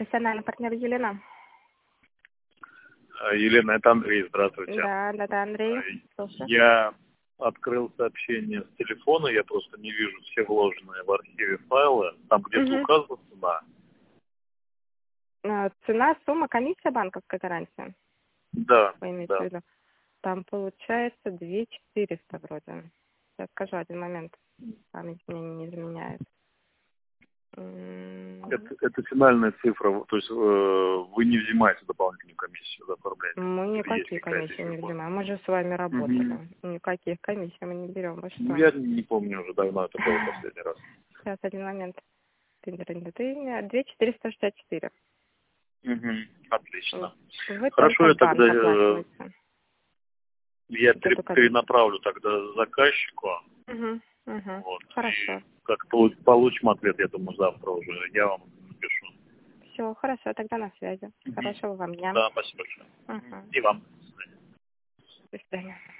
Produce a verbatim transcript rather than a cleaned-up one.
Профессиональный партнер Елена. Елена, это Андрей, здравствуйте. Да, да, да, Андрей. Слушаю. Я открыл сообщение с телефона, я просто не вижу все вложенные в архиве файлы. Там где-то Угу. указана цена. А, Цена, сумма, комиссия банковской гарантии. Да, Вы имеете да. в виду? Там получается две тысячи четыреста вроде. Сейчас скажу один момент. Память мне не изменяет. М, Это, это финальная цифра, то есть э, вы не взимаете дополнительную комиссию за оформление? Мы Или есть никакие какая-то комиссии не еще? взимаем. Мы же с вами работали. Угу. Никаких комиссий мы не берем. Вы Ну, что? я не помню уже давно, это было последний раз. Сейчас, один момент. две тысячи четыреста шестьдесят четыре. Угу. Отлично. Вы Хорошо, только я в банк тогда э, оплачиваете. я Это пере- только... перенаправлю тогда заказчику. Угу, угу. Вот. Хорошо. И как полу- получим ответ, я думаю, завтра уже. Я вам напишу. Все, хорошо, тогда на связи. Мгм. Хорошего вам дня. Да, спасибо большое. Угу. И вам. До свидания.